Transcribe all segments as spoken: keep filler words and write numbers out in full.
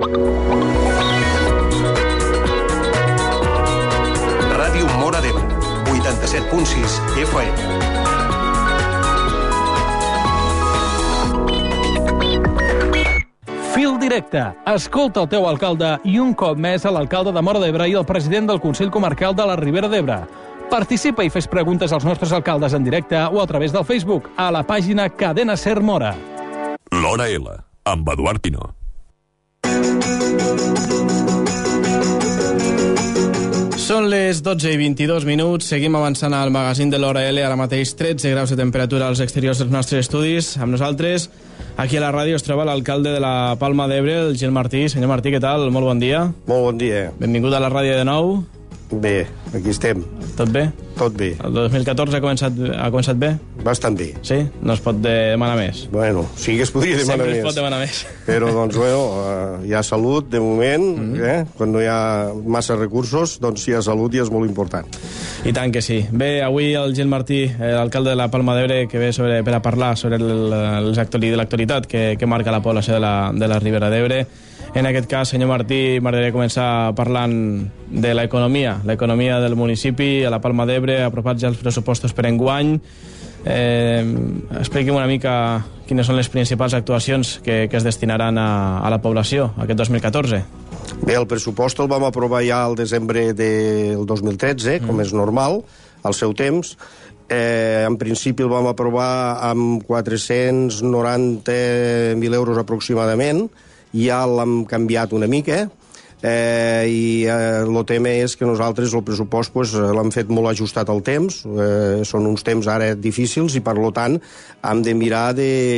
Ràdio Móra d'Ebre, vuitanta-set punt sis F M. Fil directe. Escolta el teu alcalde i un cop més a l'alcalde de Móra d'Ebre i el president del Consell Comarcal de la Ribera d'Ebre. Participa i fes preguntes als nostres alcaldes en directe o a través del Facebook a la pàgina Cadena Ser Móra. L'Hora L, amb Eduard Pino. Són les dotze i vint-i-dos minuts, seguim avançant al magazín de l'Hora L, ara mateix tretze graus de temperatura als exteriors dels nostres estudis. Amb nosaltres, aquí a la ràdio, es troba l'alcalde de la Palma d'Ebre, el Gil Martí. Senyor Martí, què tal? Molt bon dia. Molt bon dia. Benvingut a la ràdio de nou. Bé, aquí estem. Tot bé? Tot bé. El dos mil catorze ha començat, ha començat bé? Bastant bé. Sí? No es pot demanar més? Bueno, sí que es podria demanar Sempre més. es pot demanar més. Però, doncs, bueno, uh, hi ha salut, de moment, mm-hmm. eh? Quan no hi ha massa recursos, doncs si hi ha salut ja és molt important. I tant que sí. Bé, avui el Gil Martí, l'alcalde de la Palma d'Ebre, que ve sobre, per a parlar sobre l'actualitat que, que marca la població de la, de la Ribera d'Ebre. En aquest cas, senyor Martí, m'agradaria començar parlant de l'economia, l'economia del municipi, a la Palma d'Ebre, apropats ja als pressupostos per enguany. Eh, expliqui'm una mica quines són les principals actuacions que, que es destinaran a, a la població aquest dos mil catorze. Bé, el pressupost el vam aprovar ja al desembre del dos mil tretze, mm. com és normal, al seu temps. Eh, en principi el vam aprovar amb quatre-cents noranta mil euros aproximadament. Ja l'hem canviat una mica, eh, i el eh, tema és que nosaltres el pressupost pues, l'hem fet molt ajustat al temps, eh, són uns temps ara difícils i per tant hem de mirar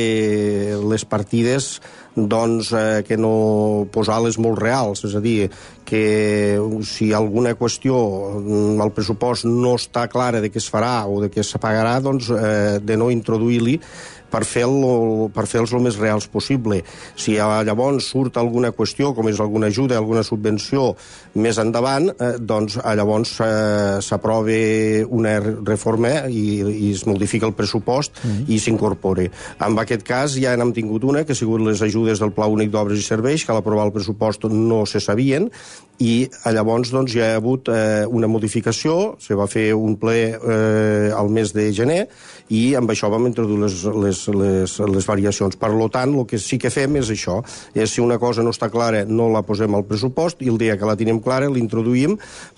de les partides doncs, eh, que no posar-les molt reals, és a dir, que si alguna qüestió al pressupost no està clara de què es farà o de què es pagarà, doncs eh, de no introduir-li per fer-los per fer el més reals possible. Si llavors surt alguna qüestió, com és alguna ajuda, alguna subvenció més endavant, eh, doncs llavors eh, s'aprova una reforma i, i es modifica el pressupost mm-hmm. i s'incorpora. En aquest cas ja n'hem tingut una, que ha sigut les ajudes del Pla Únic d'Obres i Serveis, que a l'aprovar el pressupost no se sabien, i llavors doncs, ja hi ha hagut eh, una modificació, se va fer un ple eh, al mes de gener, i amb això vam introduir les, les, les, les variacions. Per tant, el que sí que fem és això, és si una cosa no està clara, no la posem al pressupost, i el dia que la tenim clara l'introduïm,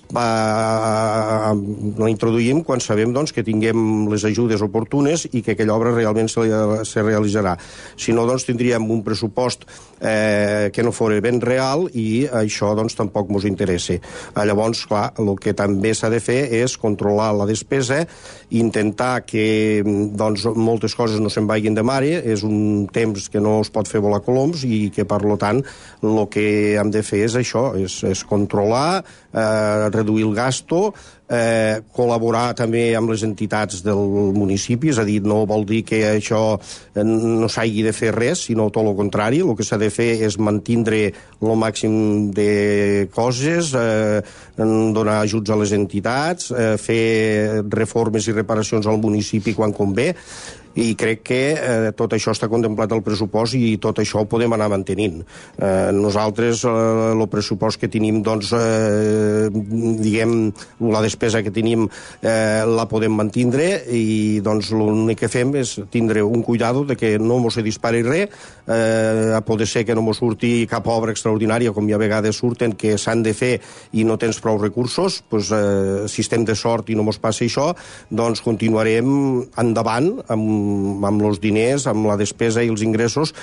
la introduïm quan sabem doncs, que tinguem les ajudes oportunes i que aquella obra realment se, se realitzarà. Si no, doncs, tindríem un pressupost eh, que no fos ben real i això doncs, tampoc ens interessa. Llavors, clar, el que també s'ha de fer és controlar la despesa, intentar que doncs, moltes coses no se'n vagin de mare, és un temps que no es pot fer volar coloms i que, per tant, el que hem de fer és això, és, és controlar, eh, reduir el gasto, eh, col·laborar també amb les entitats del municipi, és a dir, no vol dir que això no s'hagi de fer res, sinó tot el contrari, el que s'ha de fer és mantindre el màxim de coses, eh, donar ajuts a les entitats, eh, fer reformes i reparacions al municipi quan convé, i crec que eh, tot això està contemplat al pressupost i tot això ho podem anar mantenint. Eh, nosaltres, eh, el pressupost que tenim, doncs, eh, diguem, la despesa que tenim eh, la podem mantindre i doncs l'únic que fem és tindre un cuidado de que no mos se dispari res, eh, a poder ser que no mos surti cap obra extraordinària, com hi ha vegades surten, que s'han de fer i no tens prou recursos, doncs, eh, si estem de sort i no mos passa això, doncs continuarem endavant amb amb els diners, amb la despesa i els ingressos,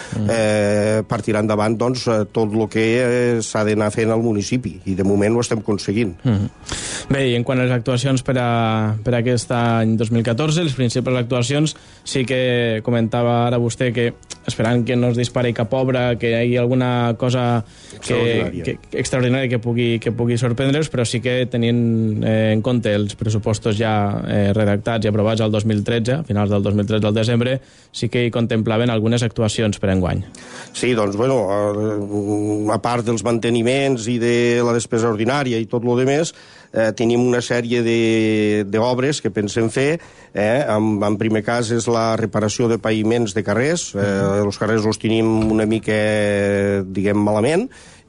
eh, per tirar endavant doncs, tot el que eh, s'ha d'anar fent al municipi, i de moment ho estem aconseguint. Mm-hmm. Bé, i en quant a les actuacions per a, per a aquest any dos mil catorze, les principals actuacions, sí que comentava ara vostè que esperant que no es dispari cap obra, que hi hagi alguna cosa que, extraordinària que, que, extraordinària que pugui, que pugui sorprendre's, però sí que tenint eh, en compte els pressupostos ja eh, redactats i aprovats al dos mil tretze, a finals del dos mil tretze al desembre, sí que hi contemplaven algunes actuacions per enguany. Sí, doncs, bueno, a part dels manteniments i de la despesa ordinària i tot el demés, eh, tenim una sèrie d'obres que pensem fer. Eh? En, en primer cas és la reparació de paviments de carrers. Eh, els carrers els tenim una mica, diguem, malament,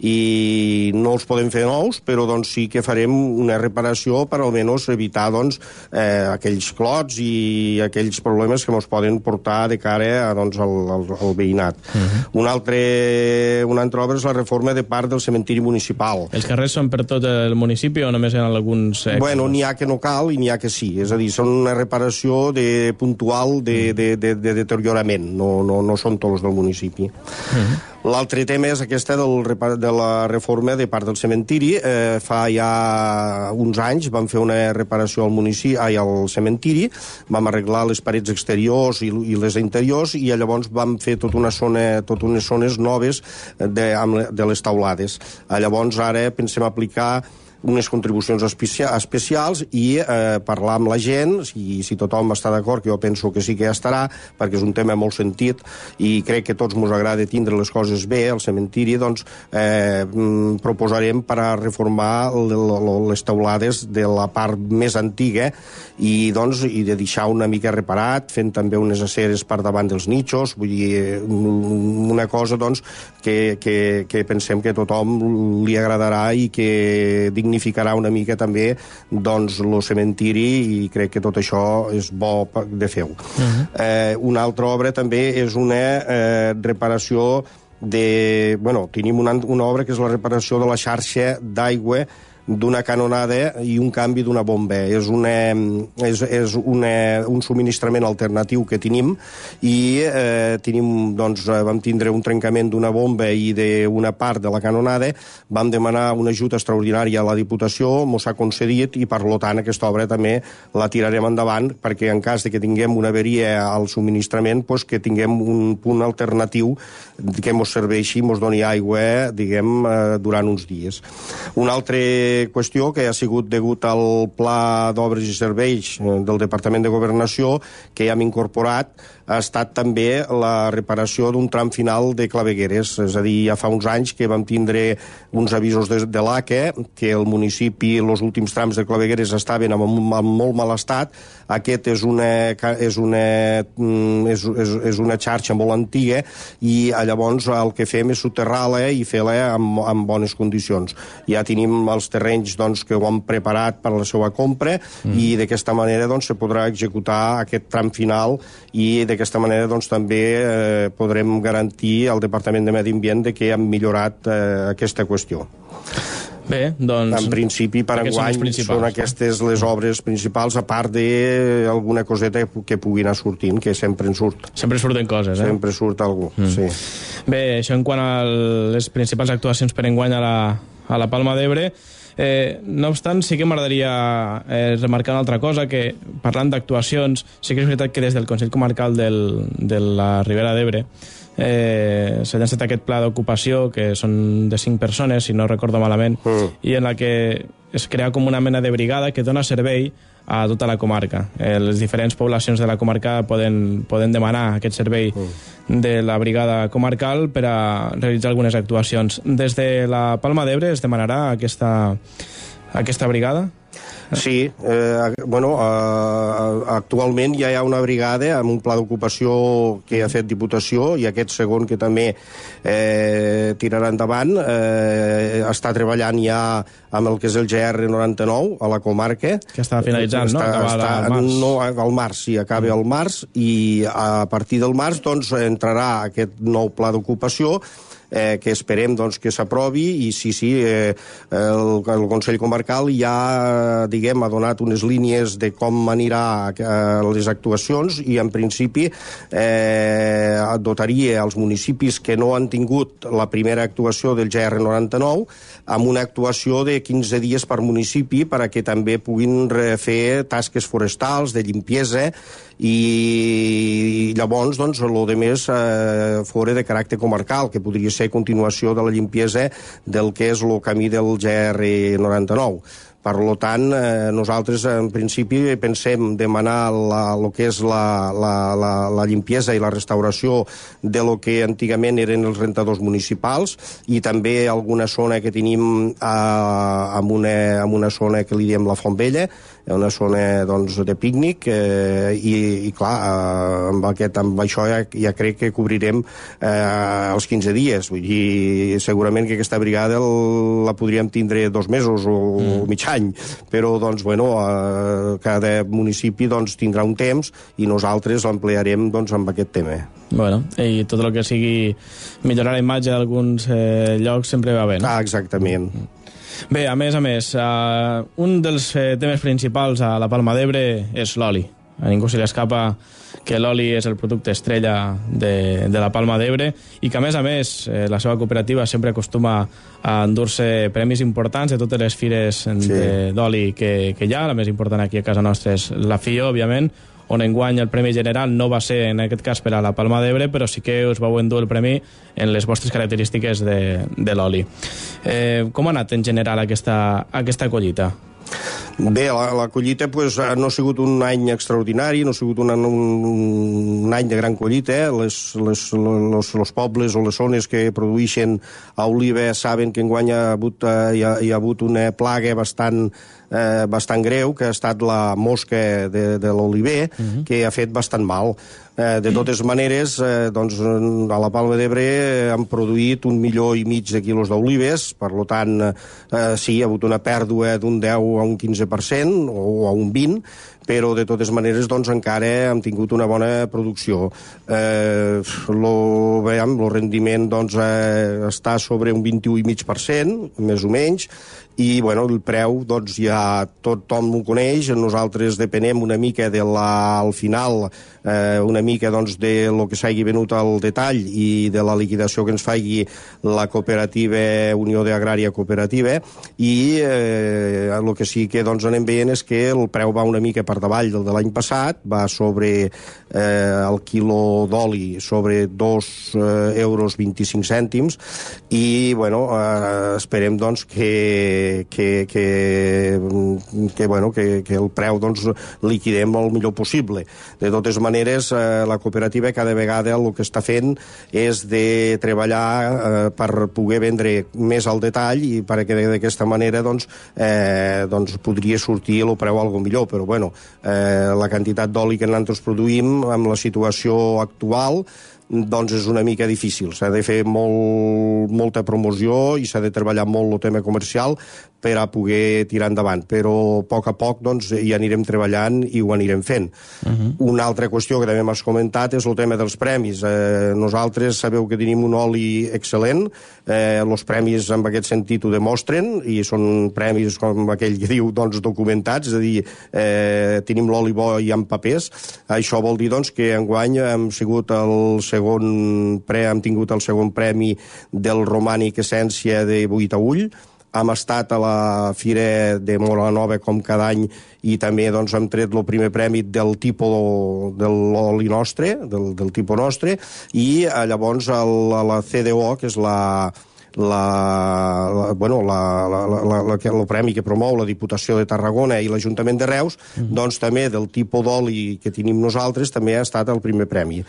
i no els podem fer nous, però doncs, sí que farem una reparació per almenys evitar doncs, eh, aquells clots i aquells problemes que ens poden portar de cara a, doncs, al, al, al veïnat. Uh-huh. un altre, una altra obra és la reforma de part del cementiri municipal. Els carrers són per tot el municipi o només en alguns... Eh, bueno, n'hi ha que no cal i n'hi ha que sí. És a dir, són una reparació de, puntual de, de, de, de deteriorament. No, no, no són tots del municipi. Uh-huh. L'altre tema és aquesta del, de la reforma de part del cementiri. Eh, fa ja uns anys vam fer una reparació al municipi, ai, al cementiri, vam arreglar les parets exteriors i, i les interiors, i llavors vam fer tota una zona, tot unes zones noves de, de les taulades. Llavors ara pensem aplicar unes contribucions especials i eh, parlar amb la gent, i si tothom està d'acord, que jo penso que sí que ja estarà, perquè és un tema molt sentit i crec que a tots ens agrada tindre les coses bé al cementiri, doncs eh, proposarem per a reformar les taulades de la part més antiga i, doncs, i de deixar una mica reparat, fent també unes aceres per davant dels nichos, vull dir, una cosa doncs, que, que, que pensem que a tothom li agradarà i que dignificarà dignificarà una mica també doncs el cementiri, i crec que tot això és bo de fer-ho. Uh-huh. eh, una altra obra també és una eh, reparació de... Bueno, tenim una, una obra que és la reparació de la xarxa d'aigua d'una canonada i un canvi d'una bomba. És, una, és, és una, un subministrament alternatiu que tenim, i eh, tenim, doncs, vam tindre un trencament d'una bomba i d'una part de la canonada, vam demanar una ajuda extraordinària a la Diputació, mos ha concedit, i per tant aquesta obra també la tirarem endavant, perquè en cas de que tinguem una averia al subministrament, doncs que tinguem un punt alternatiu que mos serveixi, mos doni aigua, diguem, eh, durant uns dies. Un altre qüestió que ha sigut degut al Pla d'Obres i Serveis del Departament de Governació, que hem incorporat, ha estat també la reparació d'un tram final de clavegueres. És a dir, ja fa uns anys que vam tindre uns avisos de, de l'A C E, que el municipi, els últims trams de clavegueres estaven en, en molt mal estat. Aquest és una, és una, és, és, és una xarxa molt antiga, i llavors el que fem és soterrar-la i fer-la en, en bones condicions. Ja tenim els terrenys doncs, que ho hem preparat per a la seva compra, mm. i d'aquesta manera doncs, se podrà executar aquest tram final, i d'aquesta manera doncs, també eh, podrem garantir al Departament de Medi Ambient de que hem millorat eh, aquesta qüestió. Bé, doncs... En principi, per enguany, són aquestes les obres principals, a part d'alguna coseta que pugui anar sortint, que sempre en surt. Sempre surten coses, eh? Sempre surt algú, mm. sí. Bé, això en quant a les principals actuacions per enguany a la, a la Palma d'Ebre. Eh, no obstant, sí que m'agradaria eh, remarcar una altra cosa, que parlant d'actuacions, sí que és veritat que des del Consell Comarcal del, de la Ribera d'Ebre eh, s'ha llançat aquest pla d'ocupació, que són de cinc persones, si no recordo malament, mm. i en la que es crea com una mena de brigada que dona servei a tota la comarca. Eh, les diferents poblacions de la comarca poden, poden demanar aquest servei mm. de la brigada comarcal per a realitzar algunes actuacions. Des de la Palma d'Ebre es demanarà aquesta, aquesta brigada? Sí, eh, bueno, eh, actualment ja hi ha una brigada amb un pla d'ocupació que ha fet Diputació, i aquest segon que també eh, tirarà endavant, eh, està treballant ja amb el que és el G R noranta-nou a la comarca. Que està finalitzant, està, no? Acaba està, al març. No, al març, sí, acaba al març, i a partir del març doncs, entrarà aquest nou pla d'ocupació, Eh, que esperem doncs, que s'aprovi, i sí, sí, eh, el, el Consell Comarcal ja, diguem, ha donat unes línies de com anirà eh, les actuacions, i en principi eh, dotaria els municipis que no han tingut la primera actuació del G R noranta-nou amb una actuació de quinze dies per municipi, perquè també puguin fer tasques forestals, de limpiesa, i llavors doncs, el de més eh, fora de caràcter comarcal, que podria ser ser continuació de la limpiesa del que és el camí del G R noranta-nou. Per tant, eh, nosaltres en principi pensem demanar el que és la, la, la, la limpiesa i la restauració de lo que antigament eren els rentadors municipals i també alguna zona que tenim eh, amb, una, amb una zona que li diem la Font Vella, una zona doncs, de pícnic eh, i, i clar, eh, amb, aquest, amb això ja, ja crec que cobrirem eh, els quinze dies. Vull dir, segurament que aquesta brigada el, la podríem tindre dos mesos o mm. mig any, però doncs, bueno, eh, cada municipi doncs, tindrà un temps i nosaltres l'emplearem doncs, amb aquest tema. Bueno, i tot el que sigui millorar la imatge d'alguns eh, llocs sempre va bé, no? Ah, exactament. Bé, a més a més, uh, un dels eh, temes principals a la Palma d'Ebre és l'oli. A ningú se li escapa que l'oli és el producte estrella de, de la Palma d'Ebre i que, a més a més, eh, la seva cooperativa sempre acostuma a endur-se premis importants de totes les fires sí. d'oli que, que hi ha. La més important aquí a casa nostra és la F I O, òbviament, on enguany el Premi General no va ser, en aquest cas, per a la Palma d'Ebre, però sí que us vau endur el premi en les vostres característiques de, de l'oli. Eh, com ha anat en general aquesta, aquesta collita? Bé, la, la collita pues, no ha sigut un any extraordinari, no ha sigut un, un, un any de gran collita. Eh? Les, les, los, los pobles o les zones que produeixen oliva saben que enguany hi ha hagut, hi ha, hi ha hagut una plaga bastant, eh, bastant greu, que ha estat la mosca de, de l'oliver, uh-huh. que ha fet bastant mal. Eh, de totes maneres, eh, doncs, a la Palma d'Ebre han produït un milió i mig de quilos d'olives, per tant, eh, sí, hi ha hagut una pèrdua d'un deu a un quinze per cent o a un vint, però de totes maneres doncs, encara hem tingut una bona producció. Eh, lo, veiem, el rendiment doncs, eh, està sobre un vint-i-u coma cinc per cent, més o menys, i bueno, el preu doncs, ja tothom ho coneix. Nosaltres depenem una mica de la, al final eh, una mica doncs, de lo que s'hagi venut al detall i de la liquidació que ens faci la cooperativa Unió d'Agrària Cooperativa, i eh, el que sí que doncs, anem veient és que el preu va una mica per davall del de l'any passat, va sobre eh, el quilo d'oli sobre dos euros vint-i-cinc cèntims, i bueno, eh, esperem doncs, que Que, que, que, bueno, que, que el preu doncs, liquidem el millor possible. De totes maneres, eh, la cooperativa cada vegada el que està fent és de treballar eh, per poder vendre més al detall i perquè d'aquesta manera doncs, eh, doncs podria sortir el preu algo millor, però bueno, eh, la quantitat d'oli que nosaltres produïm amb la situació actual doncs és una mica difícil. S'ha de fer molt, molta promoció i s'ha de treballar molt el tema comercial per a poder tirar endavant, però a poc a poc doncs, hi anirem treballant i ho anirem fent. Uh-huh. Una altra qüestió que també m'has comentat és el tema dels premis. Eh, nosaltres sabeu que tenim un oli excel·lent, eh, els premis en aquest sentit ho demostren, i són premis com aquell que diu doncs, documentats, és a dir, eh, tenim l'oli bo i amb papers. Això vol dir doncs, que enguany hem sigut el segon pre, hem tingut el segon premi del Romànic Essència de Boitaüll. Hem estat a la Fira de Móra la Nova com cada any i també doncs, hem tret el primer premi del tipus de l'oli nostre, del, del tipus nostre, i eh, llavors el, la C D O, que és la... La, la, bueno, la, la, la, la, el premi que promou la Diputació de Tarragona i l'Ajuntament de Reus, mm. doncs també del tipus d'oli que tenim nosaltres també ha estat el primer premi.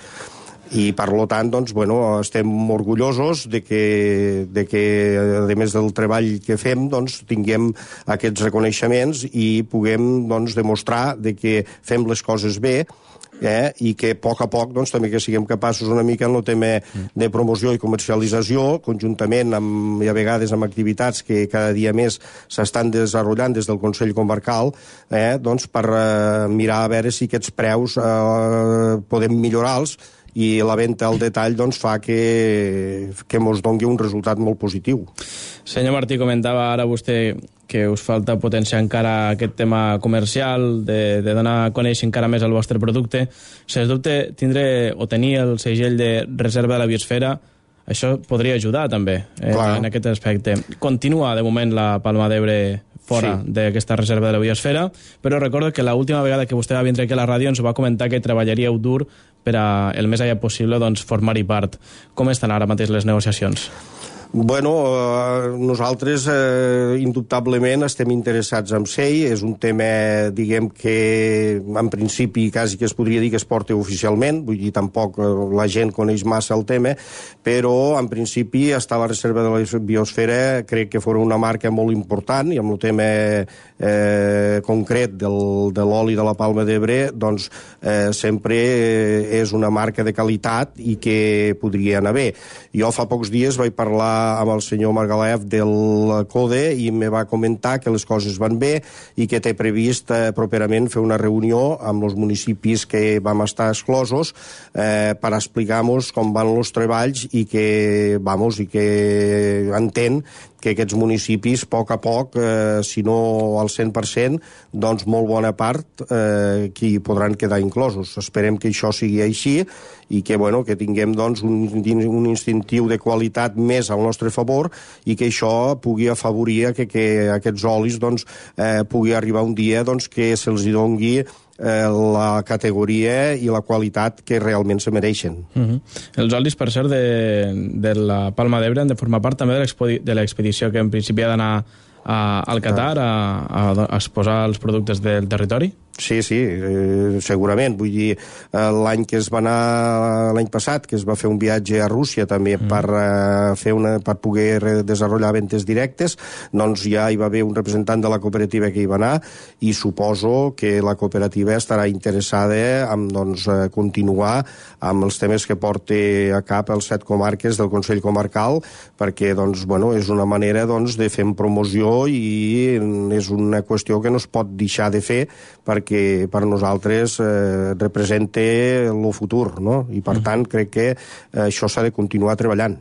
I per tant, doncs, bueno, estem orgullosos de que, de que, a més del treball que fem, doncs, tinguem aquests reconeixements i puguem doncs, demostrar de que fem les coses bé, eh, i que a poc a poc doncs, també que siguem capaços una mica en el tema de promoció i comercialització, conjuntament amb, i a vegades amb activitats que cada dia més s'estan desenvolupant des del Consell Comarcal, eh, doncs, per eh, mirar a veure si aquests preus eh, podem millorar-los, i la venda al detall doncs, fa que, que ens doni un resultat molt positiu. Senyor Martí, comentava ara vostè que us falta potenciar encara aquest tema comercial, de, de donar a conèixer encara més el vostre producte. Sens dubte, tindre o tenir el segell de reserva de la biosfera, això podria ajudar també eh, en aquest aspecte. Continua, de moment, la Palma d'Ebre fora sí. d'aquesta reserva de la biosfera, però recordo que l'última vegada que vostè va vindre aquí a la ràdio ens va comentar que treballaríeu dur per a el més allà possible doncs, formar-hi part. Com estan ara mateix les negociacions? Bueno, eh, nosaltres eh, indubtablement estem interessats en S E I. És un tema, diguem, que en principi quasi que es podria dir que es porta oficialment, vull dir, tampoc eh, la gent coneix massa el tema, però en principi està la reserva de la biosfera, crec que fora una marca molt important, i amb el tema eh, concret del, de l'oli de la Palma d'Ebre, doncs eh, sempre eh, és una marca de qualitat i que podria anar bé. Jo fa pocs dies vaig parlar amb el senyor Margalef del CODE i me va comentar que les coses van bé i que té previst eh, properament fer una reunió amb els municipis que vam estar exclosos eh, per explicar-nos com van els treballs i que, vamos, i que entén que aquests municipis, a poc a poc, eh, si no al cent per cent, doncs molt bona part eh, que hi podran quedar inclosos. Esperem que això sigui així i que, bueno, que tinguem doncs, un, un instintiu de qualitat més al nostre favor i que això pugui afavorir que, que aquests olis doncs, eh, pugui arribar un dia doncs, que se'ls dongui eh, la categoria i la qualitat que realment se mereixen. Uh-huh. Els olis, per cert, de, de la Palma d'Ebre han de formar part també de l'expedició que en principi ha d'anar al Qatar a, a, a exposar els productes del territori? Sí, sí, eh, segurament. Vull dir, eh, l'any que es va anar, l'any passat, que es va fer un viatge a Rússia també mm. per, eh, fer una, per poder desenvolupar ventes directes, doncs ja hi va haver un representant de la cooperativa que hi va anar i suposo que la cooperativa estarà interessada en doncs, continuar amb els temes que porta a cap els set comarques del Consell Comarcal, perquè doncs, bueno, és una manera doncs, de fer promoció i és una qüestió que no es pot deixar de fer perquè que per nosaltres eh, representa el futur, no? I per tant crec que eh, això s'ha de continuar treballant.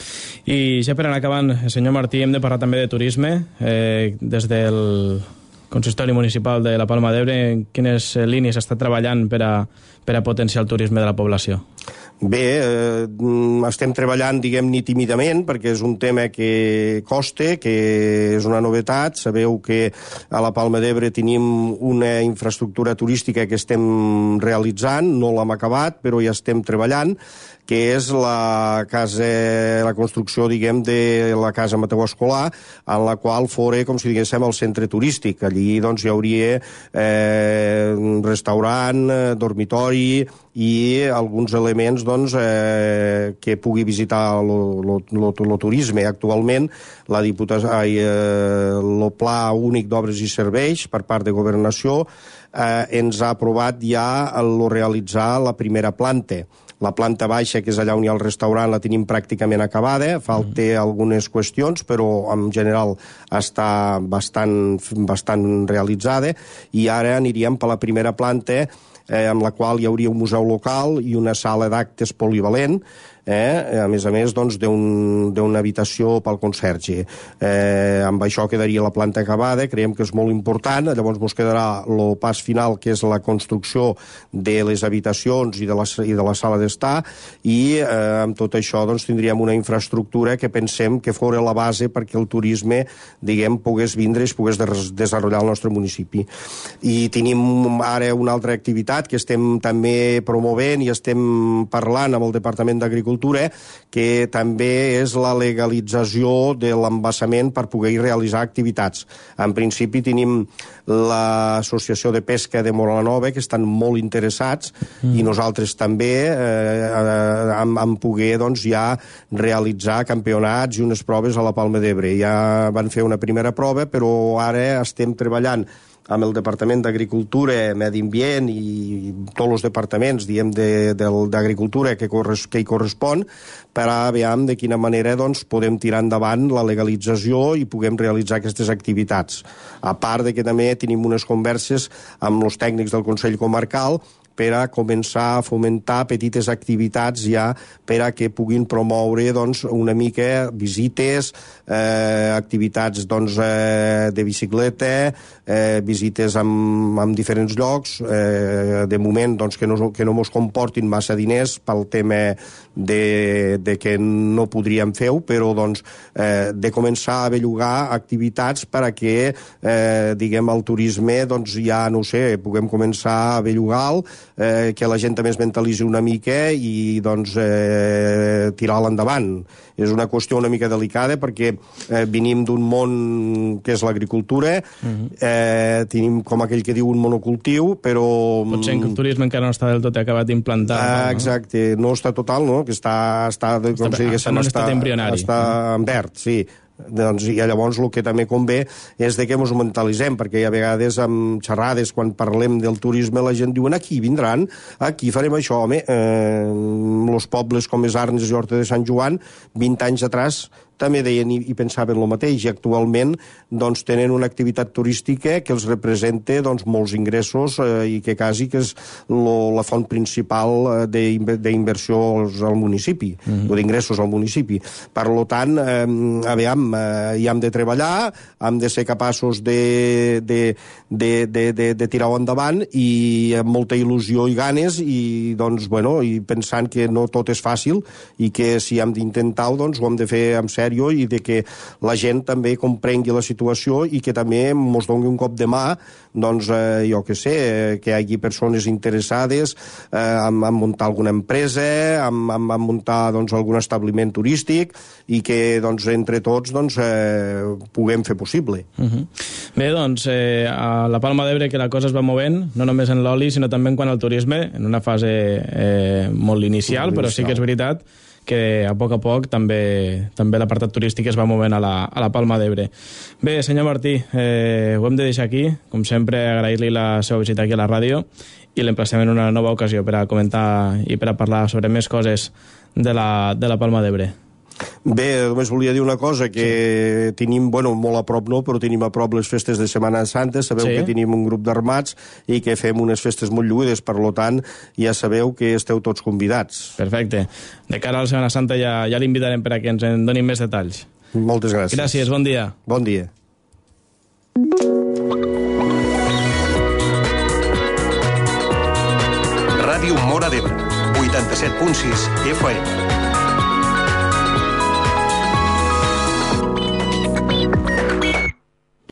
I ja per anar acabant, senyor Martí, hem de parlar també de turisme. Eh, des del Consistori Municipal de la Palma d'Ebre, en quines línies està treballant per a, per a potenciar el turisme de la població? Bé, eh, estem treballant, diguem-ne, tímidament, perquè és un tema que costa, que és una novetat. Sabeu que a la Palma d'Ebre tenim una infraestructura turística que estem realitzant, no l'hem acabat, però ja estem treballant, que és la casa, la construcció, diguem, de la casa Mateu Escolar, en la qual fora, com si diguéssim, el centre turístic. Allí, doncs, hi hauria eh, un restaurant, dormitori i alguns elements, doncs, eh, que pugui visitar el turisme. Actualment, la Diputació, eh, el Pla Únic d'Obres i Serveis, per part de Governació, eh, ens ha aprovat ja el realitzar la primera planta. La planta baixa, que és allà on hi ha el restaurant, la tenim pràcticament acabada, falta mm. algunes qüestions, però en general està bastant, bastant realitzada, i ara aniríem per la primera planta, eh, amb la qual hi hauria un museu local i una sala d'actes polivalent, eh, a més a més doncs, d'una habitació pel conserge. Eh, amb això quedaria la planta acabada, creiem que és molt important, llavors ens quedarà el pas final, que és la construcció de les habitacions i de la, i de la sala d'estar, i eh, amb tot això doncs, tindríem una infraestructura que pensem que fora la base perquè el turisme, diguem, pogués vindre i es pogués desenvolupar al nostre municipi. I tenim ara una altra activitat que estem també promovent i estem parlant amb el Departament d'Agricultura, que també és la legalització de l'embassament per poder realitzar activitats. En principi tenim l'Associació de Pesca de Moranova, que estan molt interessats, mm. i nosaltres també eh, en, en poder doncs, ja realitzar campionats i unes proves a la Palma d'Ebre. Ja van fer una primera prova, però ara estem treballant amb el Departament d'Agricultura, Medi Ambient i tots els departaments, diguem, d'Agricultura que, que hi correspon, per a veure de quina manera doncs, podem tirar endavant la legalització i puguem realitzar aquestes activitats. A part de que també tenim unes converses amb els tècnics del Consell Comarcal per a començar a fomentar petites activitats ja per a que puguin promoure doncs, una mica visites, eh, activitats doncs, eh, de bicicleta, eh, visites amb, amb diferents llocs, eh, de moment doncs, que no, que no mos comportin massa diners pel tema de, de que no podríem fer-ho, però doncs, eh, de començar a bellugar activitats per a que eh, diguem, el turisme doncs, ja no ho sé, puguem començar a bellugar-lo, eh, que la gent també es mentalitzi una mica i doncs, eh, tirar-la endavant. És una qüestió una mica delicada perquè eh, venim d'un món que és l'agricultura, uh-huh. eh, tenim, com aquell que diu, un monocultiu, però... Potser que el turisme encara no està del tot acabat d'implantar. Ah, no? Exacte, no està total, no? Que està, està, com està, si diguéssim, està, està, embrionari. Està en verd, sí. Doncs, i llavors el que també convé és de que ens mentalitzem, perquè a vegades amb xerrades, quan parlem del turisme, la gent diuen aquí vindran, aquí farem això. Home, eh, els pobles com és Arnes i Horta de Sant Joan, vint anys atrás també deien i, i pensaven el mateix, i actualment doncs, tenen una activitat turística que els representa doncs, molts ingressos eh, i que quasi que és lo, la font principal d'inversió al municipi, mm-hmm. o d'ingressos al municipi. Per tant, eh, aviam, eh, hi hem de treballar, hem de ser capaços de, de, de, de, de, de tirar-ho endavant i amb molta il·lusió i ganes i, doncs, bueno, i pensant que no tot és fàcil i que si hem d'intentar-ho, doncs, ho hem de fer amb sèrio i de que la gent també comprengui la situació i que també ens doni un cop de mà, doncs, eh, jo què sé, eh, que hi hagi persones interessades eh, en, en muntar alguna empresa, en, en, en muntar doncs, algun establiment turístic i que doncs, entre tots doncs, eh, puguem fer possible. Uh-huh. Bé, doncs, eh, a la Palma d'Ebre que la cosa es va movent, no només en l'oli, sinó també en quant al turisme, en una fase eh, molt inicial, molt però inicial. Sí que és veritat que a poc a poc també, també l'apartat turístic es va movent a la, a la Palma d'Ebre. Bé, senyor Martí, eh, ho hem de deixar aquí. Com sempre, agrair-li la seva visita aquí a la ràdio i l'emplacem en una nova ocasió per a comentar i per a parlar sobre més coses de la, de la Palma d'Ebre. Bé, només volia dir una cosa, que sí. tenim, bueno, molt a prop no, però tenim a prop les festes de Setmana Santa, sabeu sí. que tenim un grup d'armats i que fem unes festes molt lluïdes, per tant, ja sabeu que esteu tots convidats. Perfecte. De cara a la Setmana Santa ja, ja l'invitarem per a que ens en donin més detalls. Moltes gràcies. Gràcies, bon dia. Bon dia. Ràdio Móra d'Ebre, vuitanta-set punt sis F M.